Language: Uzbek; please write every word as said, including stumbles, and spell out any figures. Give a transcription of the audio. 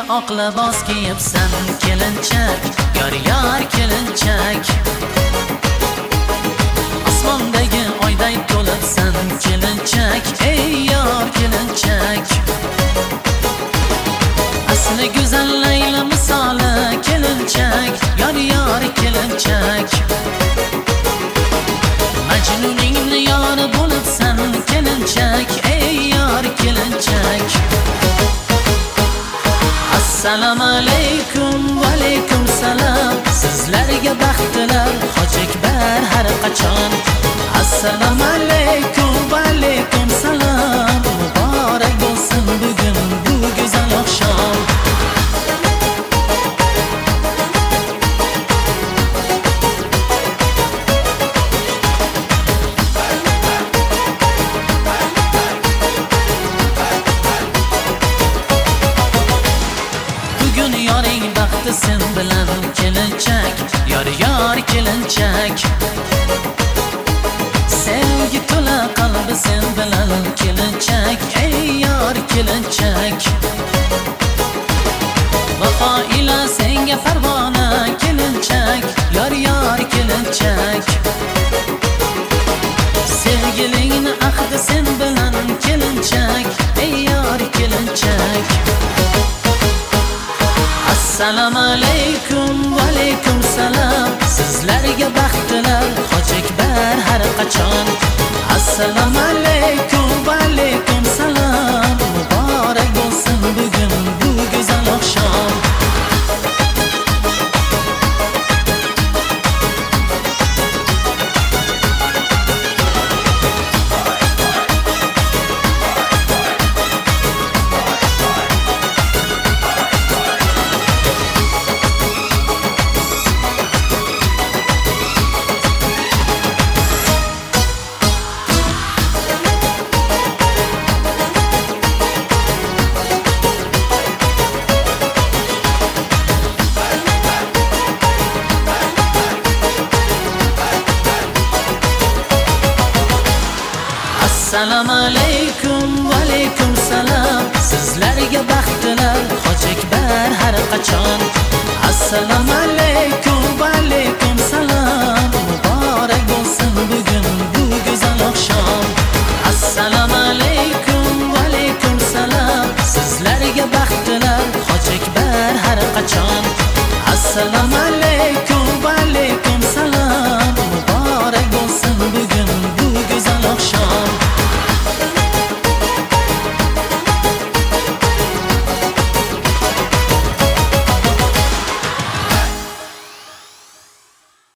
oq libos kiyibsan kelinchak, yor yor kelinchak. Osmondagi oyday to'libsan kelinchak, ey yor kelinchak. Asli go'zal Layla misoli kelinchak, yor yor kelinchak. Majnuning yori bo'libsan kelinchak, ey yor kelinchak. Assalomu alaykum va alaykum salom. Sizlarga baxtlar Hoji Akbar har qachon. Assalomu alaykum va alaykum salom. Muborak bo'lsin bugun bu go'zal oqshom. Yoring baxti sen bilan kelinchak, yor yor kelinchak. Sevgi to'la qalbi sen bilan kelinchak, ey yor kelinchak. Vafo ila senga farg'ona kelinchak, yor yor kelinchak. Sevgilingni ahdi sen bilan kelinchak, ey yor kelinchak. Assalomu alaykum va alaykum salom. Sizlarga baxtlar Hoji Akbar har qachon. Assalomu alaykum va alaykum salom. Muborak bo'lsin bugun bu go'zal oqshom. Assalomu alaykum va alaykum salom. Sizlarga baxtlar Hoji Akbar har qachon. Assalomu alaykum va alaykum salom. Muborak bo'lsin bugun bu go'zal oqshom. Assalomu alaykum va alaykum salom. Sizlarga baxt